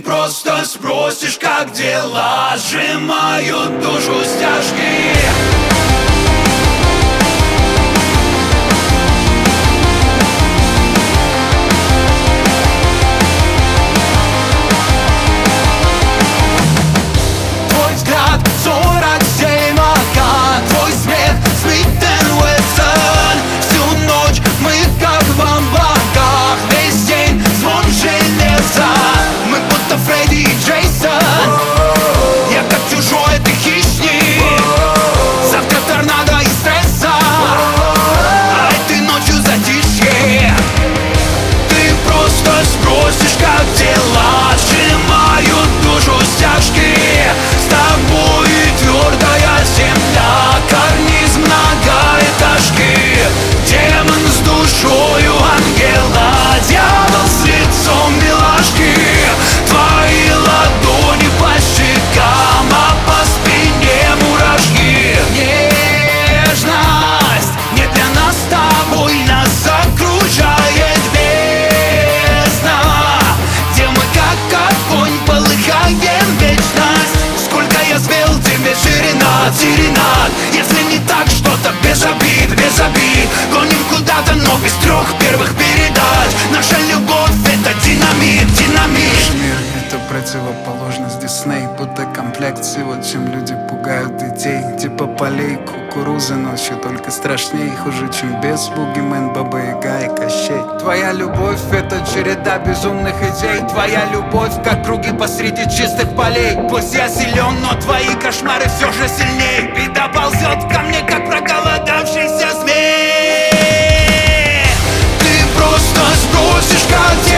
просто спросишь, как дела, сжимают душу стяжки. Спросишь, как дела, сжимают душу стяжки. С тобой твердая земля, карниз многоэтажки. Демон с душою ангела, дьявол с лицом милашки. Твои ладони по щекам, а по спине мурашки. Нежность не для нас с тобой, нас окружает бездна, где мы как огонь полыхаем вечность. Сколько я спел тебе серенад, если не так, что-то без обид, без обид. Гоним куда-то, но без трех первых передач. Наша любовь — это динамит, динамит. Мир — это противоположность Дисней, будто комплекции, вот чем люди пугают детей. Типа полей кукурузы ночью, только страшней, хуже, чем без Бугимен, Баба Яга и Кощей. Твоя любовь — это череда безумных идей. Твоя любовь — как круги посреди чистых полей. Пусть я силен, но твои кошмары все же сильней. Беда ползет ко мне, как проголодавшийся змей. Ты просто спросишь, как